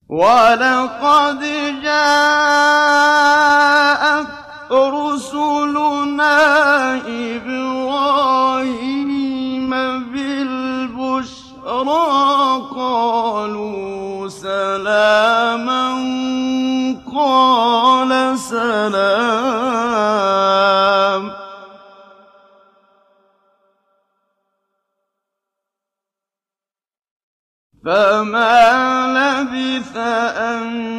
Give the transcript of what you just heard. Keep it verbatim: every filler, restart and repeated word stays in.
وَلَقَدْ جَاءَتْ رُسُلُنَا إِبْرَاهِيمَ بِالْبُشْرَىٰ قَالُوا سَلَامًا قَالَ سَلَامٌ فَمَا لَبِثَ أَن